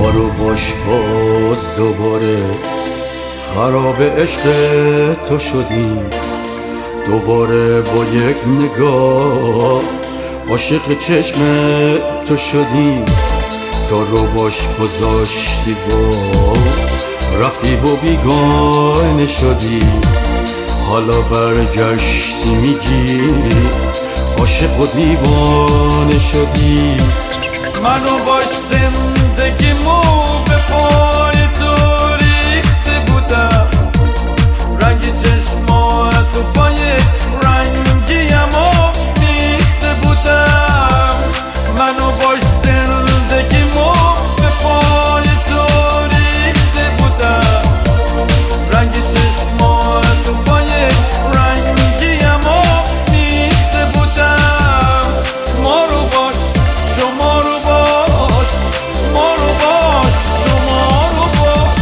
ما رو باش باز دوباره خراب عشق تو شدیم، دوباره با یک نگاه عاشق چشم تو شدیم. تو رو باش گذاشتی با رفتی و بیگانه شدی، حالا برگشتی میگی عاشق و دیوانه شدی. منو باش زندگیمو به پای تو ریخته بودم، رنگ چشماتو با یک رنگیمو میخته بودم. منو باش زندگیمو به پای تو ریخته بودم، رنگ چشماتو با یک رنگیمو میخته بودم. ما رو باش شما رو باش، ما رو باش شما رو باش.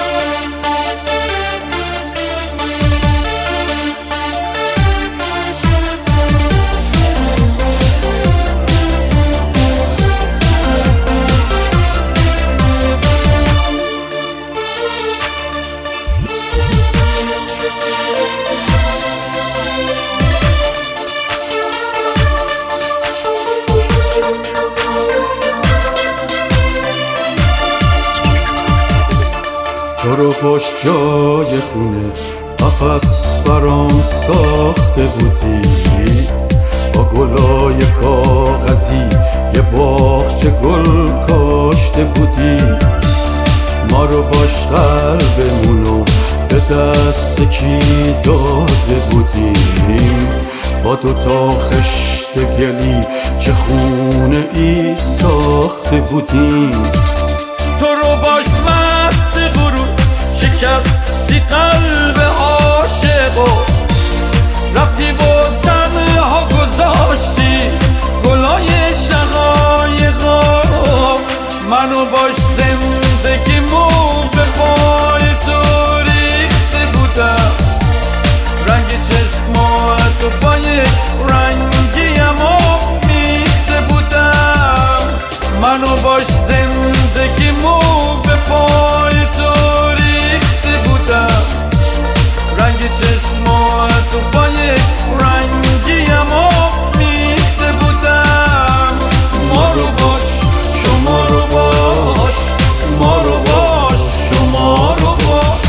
تو رو پاش جای خونه قفس برام ساخته بودی، با گلای کاغذی یه باغچه گل کاشته بودی. ما رو باش قلبمونو به دست کی داده بودیم، با دوتا خشت گلی چه خونه ای ساخته بودیم. تو رو باش مست غرور شکستی قلب عاشقو، رفتی و تنها گذاشتی گلای شقایقو. منو باش زندگیمو به پای تو ریخته بودم، رنگ چشماتو با یک رنگیمو میخته بودم. منو باش زندگیمو به پای تو ریخته بودم، رنگ چشماتو با یک رنگیمو میخته بودم. ما رو باش شما رو باش، ما رو باش شما رو باش.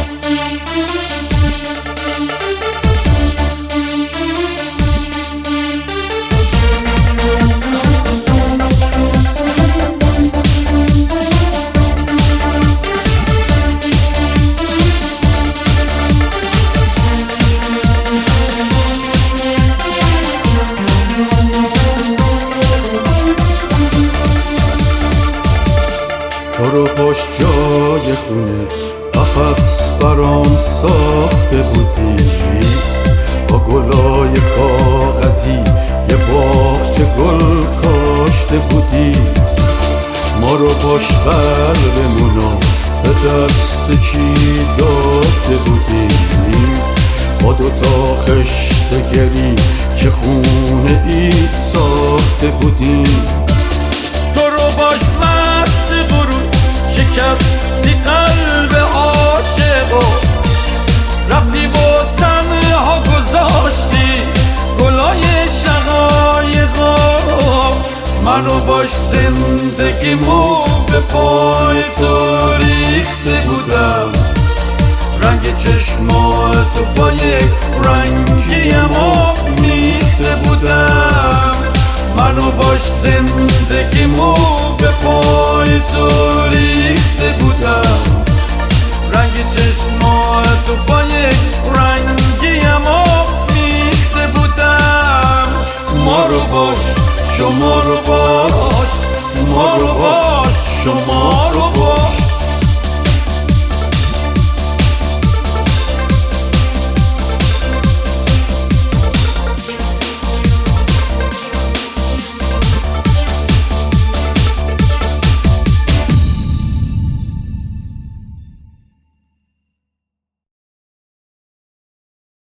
تو رو پاش جای خونه قفس برام ساخته بودی، با گلای کاغذی یه باغچه گل کاشته بودی. ما رو پاش قلبمونو به دست کی داده بودی، با دوتا خشت گلی چه خونه ای ساخته بودی. تو رو باش مست غرور شکستی قلب عاشقو، رفتی و تنها گذاشتی گلای شقایقو. منو باش زندگیمو به پای تو ریخته بودم، رنگ چشماتو با یک رنگیمو میخته بودم. منو باش زندگیمو به پای تو ریخته بودم، رنگ چشماتو با یک رنگیمو میخته بودم. ما رو باش شما رو باش، ما رو باش شما رو باش.